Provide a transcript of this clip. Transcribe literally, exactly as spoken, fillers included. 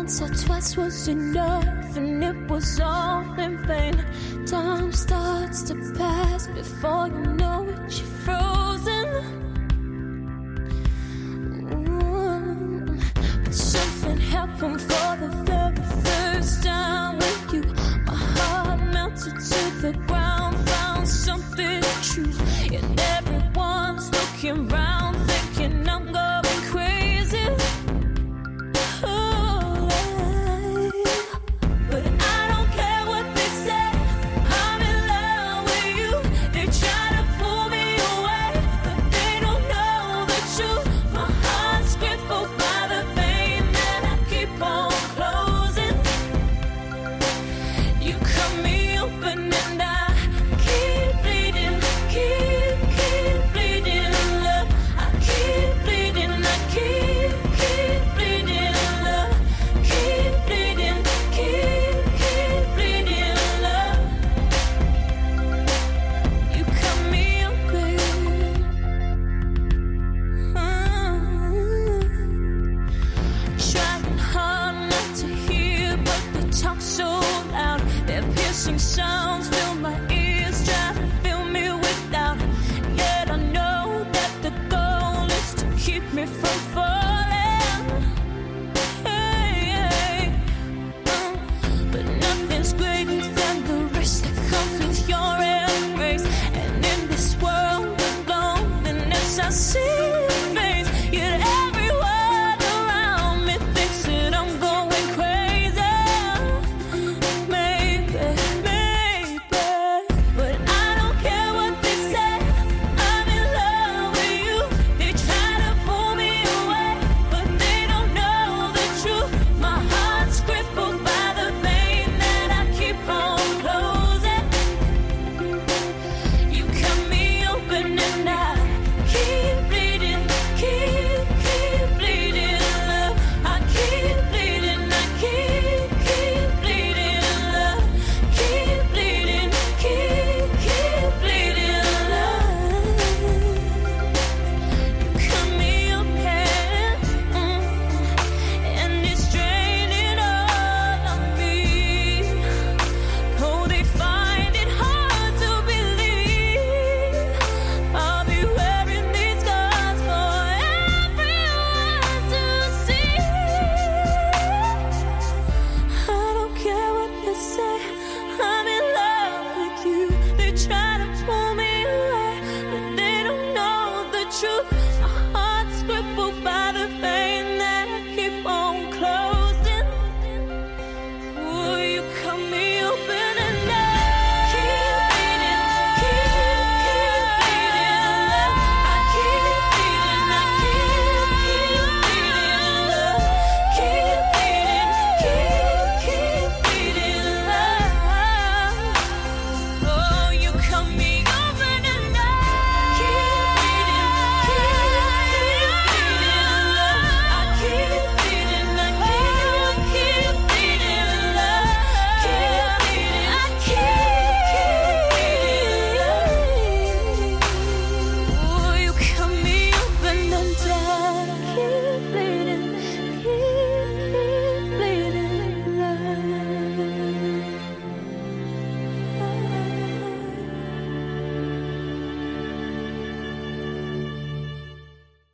once or twice was enough, and it was all in vain. Time starts to pass before you know it, you're frozen. Ooh. But something happened for the very first time with you. My heart melted to the ground, found something true, and everyone's looking round, thinking I'm going crazy. Sounds fill my ears, try to fill me with doubt. Yet I know that the goal is to keep me from falling. Hey, hey. Uh, but nothing's greater than the risk that comes with your embrace. And in this world of loneliness, I see your face. Yet everyone around me thinks that I'm going crazy. Maybe. Try to